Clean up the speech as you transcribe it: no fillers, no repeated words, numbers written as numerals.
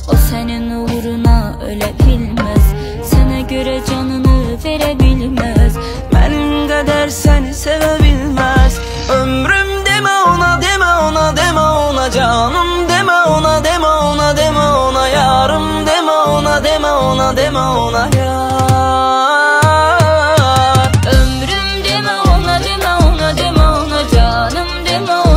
O senin uğruna ölebilmez, sana göre canını verebilmez. Benim kadar seni sevebilmez. Ömrüm deme ona, deme ona, deme ona. Canım deme ona, deme ona, deme ona. Yarım deme ona, deme ona, deme ona yar. Ömrüm deme ona, deme ona, deme ona. Canım deme ona.